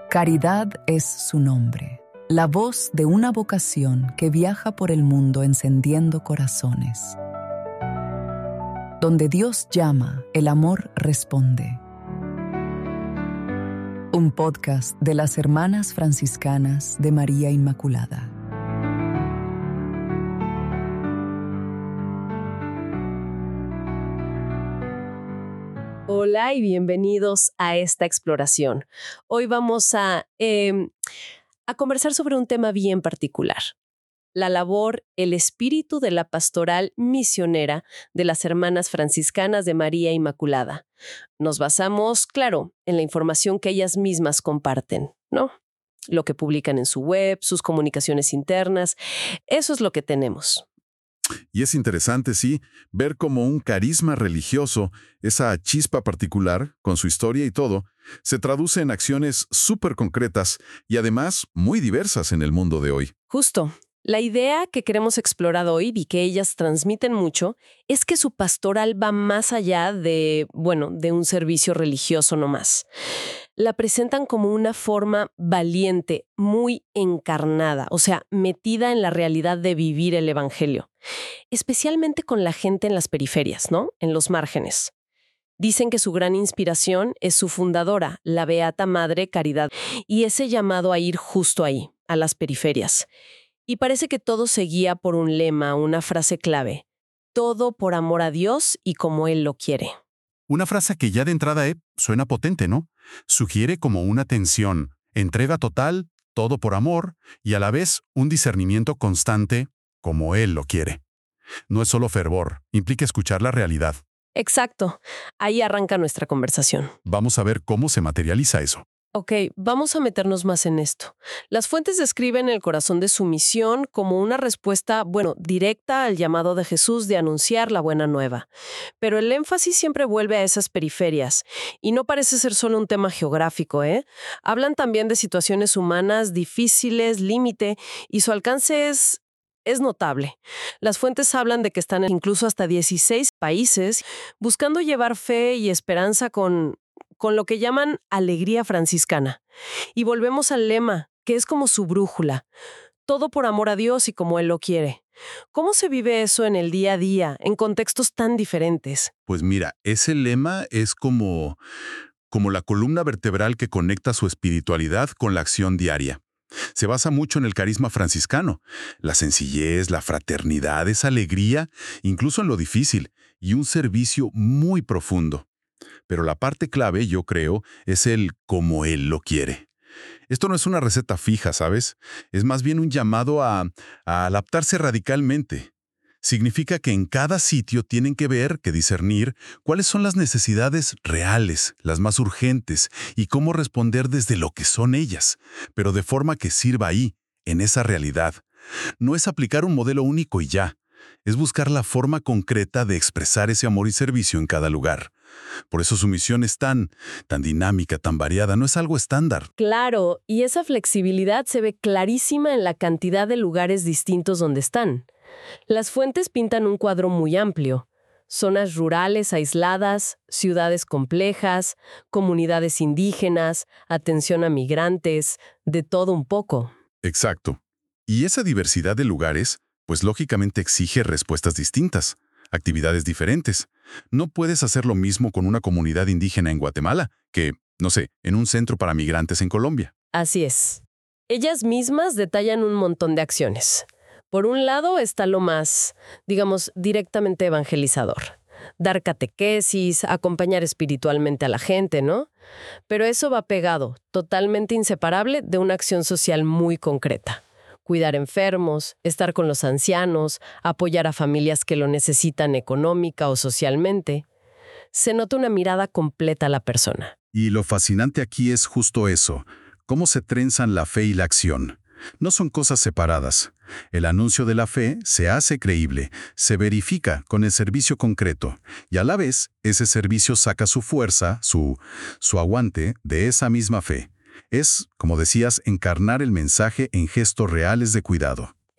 Caridad es su nombre, la voz de una vocación que viaja por el mundo encendiendo corazones. Donde Dios llama, el amor responde. Un podcast de las Hermanas Franciscanas de María Inmaculada. Hola y bienvenidos a esta exploración. Hoy vamos a conversar sobre un tema bien particular. La labor, el espíritu de la pastoral misionera de las Hermanas Franciscanas de María Inmaculada. Nos basamos, claro, en la información que ellas mismas comparten, ¿no? Lo que publican en su web, sus comunicaciones internas. Eso es lo que tenemos. Y es interesante, sí, ver cómo un carisma religioso, esa chispa particular, con su historia y todo, se traduce en acciones súper concretas y además muy diversas en el mundo de hoy. Justo. La idea que queremos explorar hoy y que ellas transmiten mucho es que su pastoral va más allá de un servicio religioso nomás. La presentan como una forma valiente, muy encarnada, o sea, metida en la realidad de vivir el evangelio. Especialmente con la gente en las periferias, ¿no? En los márgenes. Dicen que su gran inspiración es su fundadora, la Beata Madre Caridad, y ese llamado a ir justo ahí, a las periferias. Y parece que todo se guía por un lema, una frase clave. Todo por amor a Dios y como Él lo quiere. Una frase que ya de entrada suena potente, ¿no? Sugiere como una tensión, entrega total, todo por amor, y a la vez un discernimiento constante, como Él lo quiere. No es solo fervor, implica escuchar la realidad. Exacto. Ahí arranca nuestra conversación. Vamos a ver cómo se materializa eso. Ok, vamos a meternos más en esto. Las fuentes describen el corazón de su misión como una respuesta, directa al llamado de Jesús de anunciar la buena nueva. Pero el énfasis siempre vuelve a esas periferias. Y no parece ser solo un tema geográfico, ¿eh? Hablan también de situaciones humanas difíciles, límite, y su alcance es notable. Las fuentes hablan de que están incluso hasta 16 países buscando llevar fe y esperanza con lo que llaman alegría franciscana. Y volvemos al lema, que es como su brújula. Todo por amor a Dios y como Él lo quiere. ¿Cómo se vive eso en el día a día, en contextos tan diferentes? Pues mira, ese lema es como la columna vertebral que conecta su espiritualidad con la acción diaria. Se basa mucho en el carisma franciscano, la sencillez, la fraternidad, esa alegría, incluso en lo difícil, y un servicio muy profundo. Pero la parte clave, yo creo, es el como Él lo quiere. Esto no es una receta fija, ¿sabes? Es más bien un llamado a adaptarse radicalmente. Significa que en cada sitio tienen que discernir cuáles son las necesidades reales, las más urgentes, y cómo responder desde lo que son ellas, pero de forma que sirva ahí, en esa realidad. No es aplicar un modelo único y ya. Es buscar la forma concreta de expresar ese amor y servicio en cada lugar. Por eso su misión es tan dinámica, tan variada, no es algo estándar. Claro, y esa flexibilidad se ve clarísima en la cantidad de lugares distintos donde están. Las fuentes pintan un cuadro muy amplio. Zonas rurales aisladas, ciudades complejas, comunidades indígenas, atención a migrantes, de todo un poco. Exacto. Y esa diversidad de lugares, pues lógicamente exige respuestas distintas, actividades diferentes. No puedes hacer lo mismo con una comunidad indígena en Guatemala que, en un centro para migrantes en Colombia. Así es. Ellas mismas detallan un montón de acciones. Por un lado está lo más, directamente evangelizador. Dar catequesis, acompañar espiritualmente a la gente, ¿no? Pero eso va pegado, totalmente inseparable de una acción social muy concreta. Cuidar enfermos, estar con los ancianos, apoyar a familias que lo necesitan económica o socialmente. Se nota una mirada completa a la persona. Y lo fascinante aquí es justo eso, cómo se trenzan la fe y la acción. No son cosas separadas. El anuncio de la fe se hace creíble, se verifica con el servicio concreto, y a la vez ese servicio saca su fuerza, su aguante de esa misma fe. Es, como decías, encarnar el mensaje en gestos reales de cuidado.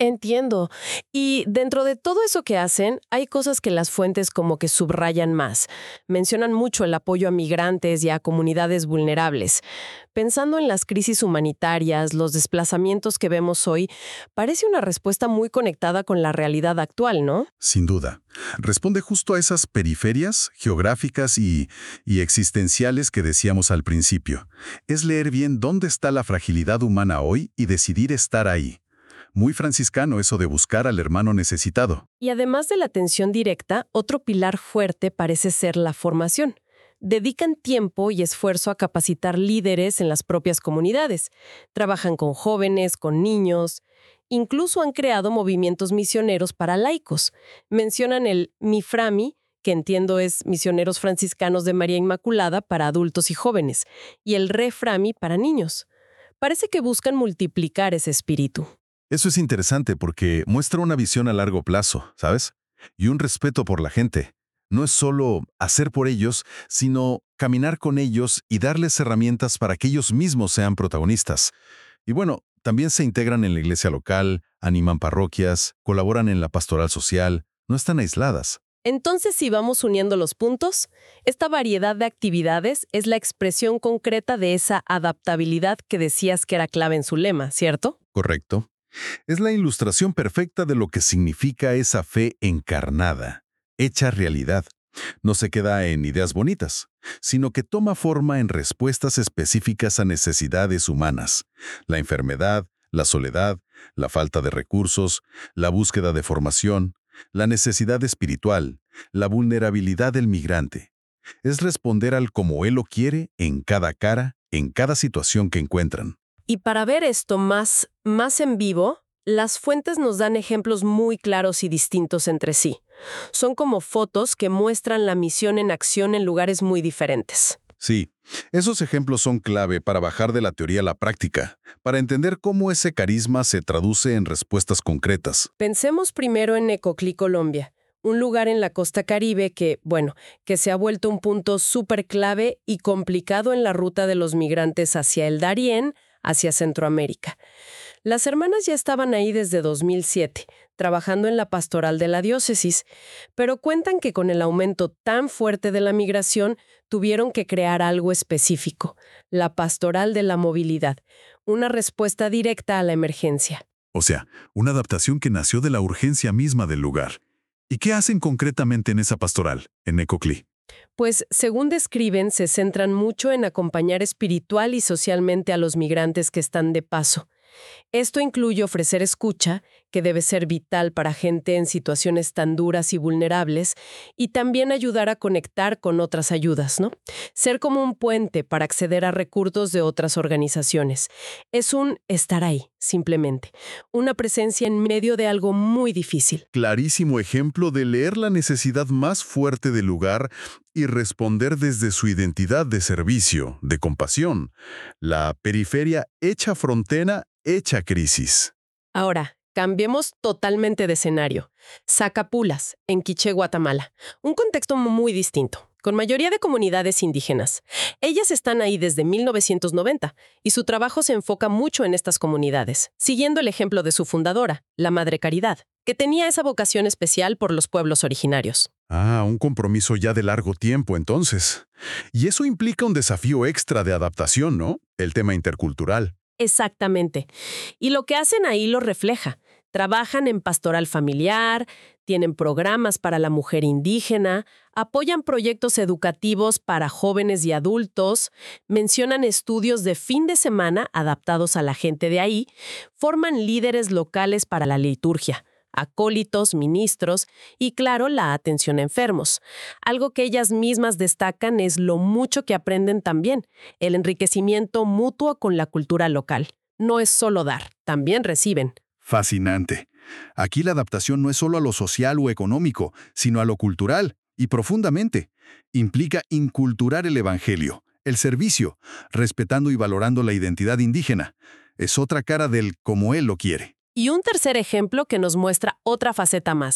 Entiendo. Y dentro de todo eso que hacen, hay cosas que las fuentes como que subrayan más. Mencionan mucho el apoyo a migrantes y a comunidades vulnerables. Pensando en las crisis humanitarias, los desplazamientos que vemos hoy, parece una respuesta muy conectada con la realidad actual, ¿no? Sin duda. Responde justo a esas periferias geográficas y existenciales que decíamos al principio. Es leer bien dónde está la fragilidad humana hoy y decidir estar ahí. Muy franciscano eso de buscar al hermano necesitado. Y además de la atención directa, otro pilar fuerte parece ser la formación. Dedican tiempo y esfuerzo a capacitar líderes en las propias comunidades. Trabajan con jóvenes, con niños. Incluso han creado movimientos misioneros para laicos. Mencionan el MIFRAMI, que entiendo es Misioneros Franciscanos de María Inmaculada para adultos y jóvenes, y el REFRAMI para niños. Parece que buscan multiplicar ese espíritu. Eso es interesante porque muestra una visión a largo plazo, ¿sabes? Y un respeto por la gente. No es solo hacer por ellos, sino caminar con ellos y darles herramientas para que ellos mismos sean protagonistas. Y bueno, también se integran en la iglesia local, animan parroquias, colaboran en la pastoral social, no están aisladas. Entonces, si vamos uniendo los puntos, esta variedad de actividades es la expresión concreta de esa adaptabilidad que decías que era clave en su lema, ¿cierto? Correcto. Es la ilustración perfecta de lo que significa esa fe encarnada, hecha realidad. No se queda en ideas bonitas, sino que toma forma en respuestas específicas a necesidades humanas. La enfermedad, la soledad, la falta de recursos, la búsqueda de formación, la necesidad espiritual, la vulnerabilidad del migrante. Es responder al como Él lo quiere en cada cara, en cada situación que encuentran. Y para ver esto más en vivo, las fuentes nos dan ejemplos muy claros y distintos entre sí. Son como fotos que muestran la misión en acción en lugares muy diferentes. Sí, esos ejemplos son clave para bajar de la teoría a la práctica, para entender cómo ese carisma se traduce en respuestas concretas. Pensemos primero en Necoclí, Colombia, un lugar en la costa Caribe que se ha vuelto un punto súper clave y complicado en la ruta de los migrantes hacia el Darién, hacia Centroamérica. Las hermanas ya estaban ahí desde 2007, trabajando en la pastoral de la diócesis, pero cuentan que con el aumento tan fuerte de la migración tuvieron que crear algo específico, la pastoral de la movilidad, una respuesta directa a la emergencia. O sea, una adaptación que nació de la urgencia misma del lugar. ¿Y qué hacen concretamente en esa pastoral, en Necoclí? Pues, según describen, se centran mucho en acompañar espiritual y socialmente a los migrantes que están de paso. Esto incluye ofrecer escucha, que debe ser vital para gente en situaciones tan duras y vulnerables, y también ayudar a conectar con otras ayudas, ¿no? Ser como un puente para acceder a recursos de otras organizaciones. Es un estar ahí, simplemente. Una presencia en medio de algo muy difícil. Clarísimo ejemplo de leer la necesidad más fuerte del lugar y responder desde su identidad de servicio, de compasión. La periferia hecha frontera, hecha crisis. Ahora, cambiemos totalmente de escenario. Zacapulas, en Quiché, Guatemala. Un contexto muy distinto, con mayoría de comunidades indígenas. Ellas están ahí desde 1990 y su trabajo se enfoca mucho en estas comunidades, siguiendo el ejemplo de su fundadora, la Madre Caridad, que tenía esa vocación especial por los pueblos originarios. Ah, un compromiso ya de largo tiempo, entonces. Y eso implica un desafío extra de adaptación, ¿no? El tema intercultural. Exactamente. Y lo que hacen ahí lo refleja. Trabajan en pastoral familiar, tienen programas para la mujer indígena, apoyan proyectos educativos para jóvenes y adultos, mencionan estudios de fin de semana adaptados a la gente de ahí, forman líderes locales para la liturgia, acólitos, ministros y, claro, la atención a enfermos. Algo que ellas mismas destacan es lo mucho que aprenden también, el enriquecimiento mutuo con la cultura local. No es solo dar, también reciben. Fascinante. Aquí la adaptación no es solo a lo social o económico, sino a lo cultural, y profundamente. Implica inculturar el evangelio, el servicio, respetando y valorando la identidad indígena. Es otra cara del como Él lo quiere. Y un tercer ejemplo que nos muestra otra faceta más,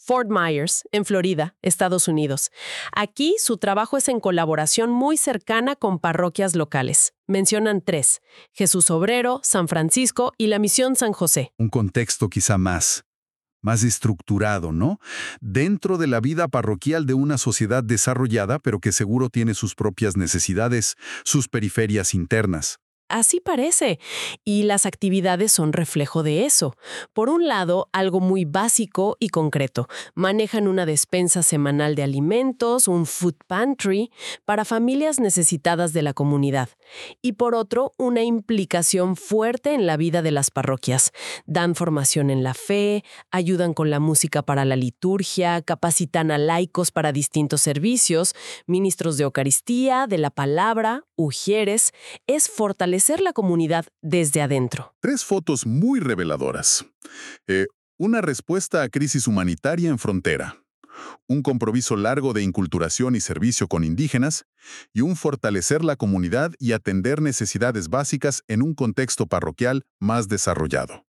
Fort Myers, en Florida, Estados Unidos. Aquí su trabajo es en colaboración muy cercana con parroquias locales. Mencionan 3: Jesús Obrero, San Francisco y la Misión San José. Un contexto quizá más estructurado, ¿no? Dentro de la vida parroquial de una sociedad desarrollada, pero que seguro tiene sus propias necesidades, sus periferias internas. Así parece, y las actividades son reflejo de eso. Por un lado, algo muy básico y concreto. Manejan una despensa semanal de alimentos, un food pantry, para familias necesitadas de la comunidad. Y por otro, una implicación fuerte en la vida de las parroquias. Dan formación en la fe, ayudan con la música para la liturgia, capacitan a laicos para distintos servicios, ministros de Eucaristía, de la palabra, ujieres. Es fortalecer la comunidad desde adentro. 3 fotos muy reveladoras. Una respuesta a crisis humanitaria en frontera, un compromiso largo de inculturación y servicio con indígenas, y un fortalecer la comunidad y atender necesidades básicas en un contexto parroquial más desarrollado.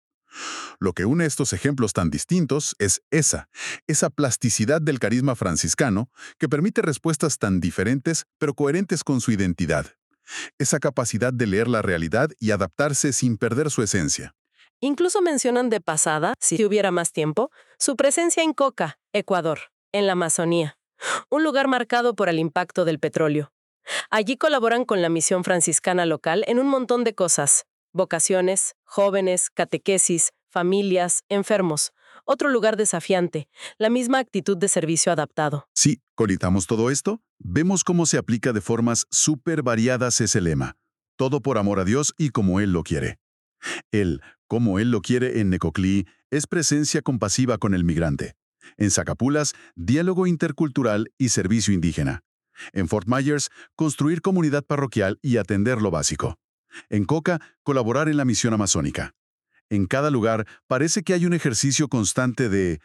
Lo que une estos ejemplos tan distintos es esa plasticidad del carisma franciscano que permite respuestas tan diferentes pero coherentes con su identidad. Esa capacidad de leer la realidad y adaptarse sin perder su esencia. Incluso mencionan de pasada, si hubiera más tiempo, su presencia en Coca, Ecuador, en la Amazonía, un lugar marcado por el impacto del petróleo. Allí colaboran con la misión franciscana local en un montón de cosas: vocaciones, jóvenes, catequesis, familias, enfermos. Otro lugar desafiante, la misma actitud de servicio adaptado. Si colitamos todo esto, vemos cómo se aplica de formas súper variadas ese lema. Todo por amor a Dios y como Él lo quiere. El como Él lo quiere en Necoclí es presencia compasiva con el migrante. En Zacapulas, diálogo intercultural y servicio indígena. En Fort Myers, construir comunidad parroquial y atender lo básico. En Coca, colaborar en la misión amazónica. En cada lugar parece que hay un ejercicio constante de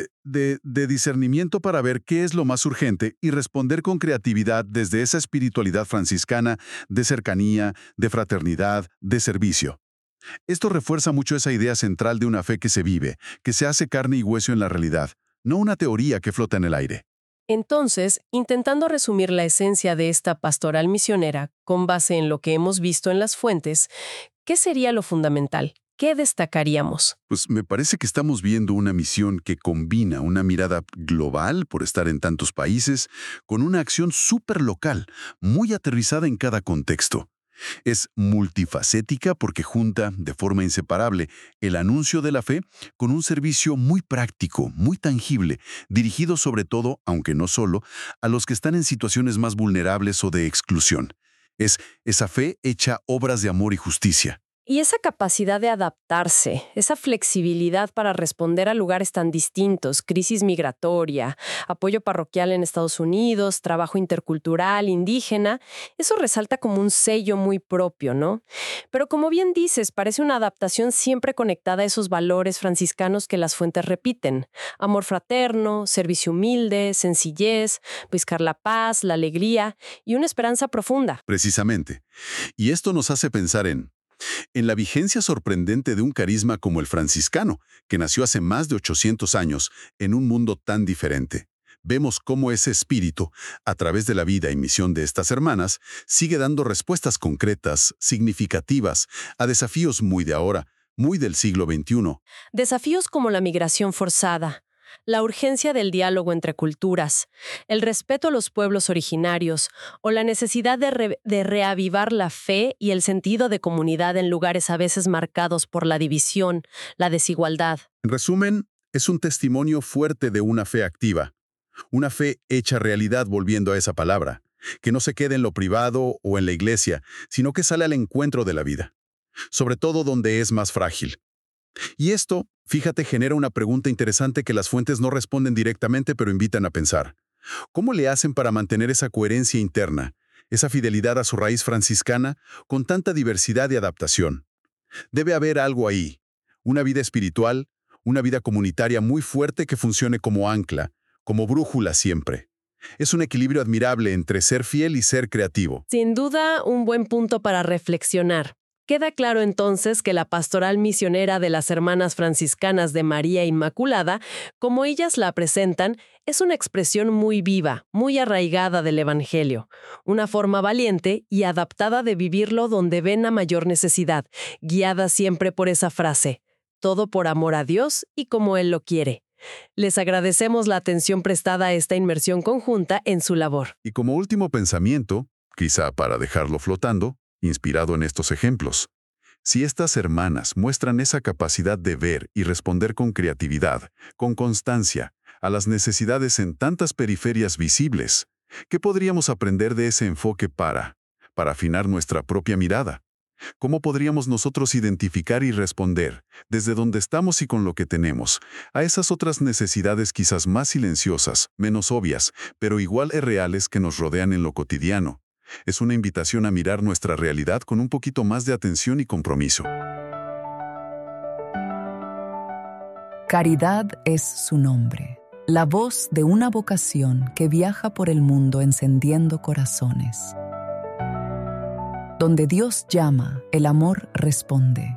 discernimiento para ver qué es lo más urgente y responder con creatividad desde esa espiritualidad franciscana de cercanía, de fraternidad, de servicio. Esto refuerza mucho esa idea central de una fe que se vive, que se hace carne y hueso en la realidad, no una teoría que flota en el aire. Entonces, intentando resumir la esencia de esta pastoral misionera con base en lo que hemos visto en las fuentes, ¿qué sería lo fundamental? ¿Qué destacaríamos? Pues me parece que estamos viendo una misión que combina una mirada global por estar en tantos países con una acción súper local, muy aterrizada en cada contexto. Es multifacética porque junta de forma inseparable el anuncio de la fe con un servicio muy práctico, muy tangible, dirigido sobre todo, aunque no solo, a los que están en situaciones más vulnerables o de exclusión. Es esa fe hecha obras de amor y justicia. Y esa capacidad de adaptarse, esa flexibilidad para responder a lugares tan distintos, crisis migratoria, apoyo parroquial en Estados Unidos, trabajo intercultural, indígena, eso resalta como un sello muy propio, ¿no? Pero como bien dices, parece una adaptación siempre conectada a esos valores franciscanos que las fuentes repiten: amor fraterno, servicio humilde, sencillez, buscar la paz, la alegría y una esperanza profunda. Precisamente. Y esto nos hace pensar en la vigencia sorprendente de un carisma como el franciscano, que nació hace más de 800 años en un mundo tan diferente. Vemos cómo ese espíritu, a través de la vida y misión de estas hermanas, sigue dando respuestas concretas, significativas, a desafíos muy de ahora, muy del siglo XXI. Desafíos como la migración forzada, la urgencia del diálogo entre culturas, el respeto a los pueblos originarios o la necesidad de reavivar la fe y el sentido de comunidad en lugares a veces marcados por la división, la desigualdad. En resumen, es un testimonio fuerte de una fe activa, una fe hecha realidad, volviendo a esa palabra, que no se quede en lo privado o en la iglesia, sino que sale al encuentro de la vida, sobre todo donde es más frágil. Y esto, fíjate, genera una pregunta interesante que las fuentes no responden directamente, pero invitan a pensar. ¿Cómo le hacen para mantener esa coherencia interna, esa fidelidad a su raíz franciscana, con tanta diversidad y adaptación? Debe haber algo ahí, una vida espiritual, una vida comunitaria muy fuerte que funcione como ancla, como brújula siempre. Es un equilibrio admirable entre ser fiel y ser creativo. Sin duda, un buen punto para reflexionar. Queda claro entonces que la pastoral misionera de las hermanas franciscanas de María Inmaculada, como ellas la presentan, es una expresión muy viva, muy arraigada del Evangelio, una forma valiente y adaptada de vivirlo donde ven la mayor necesidad, guiada siempre por esa frase, todo por amor a Dios y como Él lo quiere. Les agradecemos la atención prestada a esta inmersión conjunta en su labor. Y como último pensamiento, quizá para dejarlo flotando, inspirado en estos ejemplos, si estas hermanas muestran esa capacidad de ver y responder con creatividad, con constancia, a las necesidades en tantas periferias visibles, ¿qué podríamos aprender de ese enfoque para afinar nuestra propia mirada? ¿Cómo podríamos nosotros identificar y responder, desde donde estamos y con lo que tenemos, a esas otras necesidades quizás más silenciosas, menos obvias, pero igual reales que nos rodean en lo cotidiano? Es una invitación a mirar nuestra realidad con un poquito más de atención y compromiso. Caridad es su nombre, la voz de una vocación que viaja por el mundo encendiendo corazones. Donde Dios llama, el amor responde.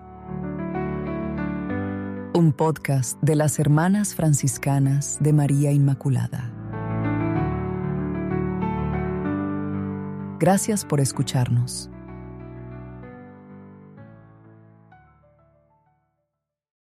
Un podcast de las Hermanas Franciscanas de María Inmaculada. Gracias por escucharnos.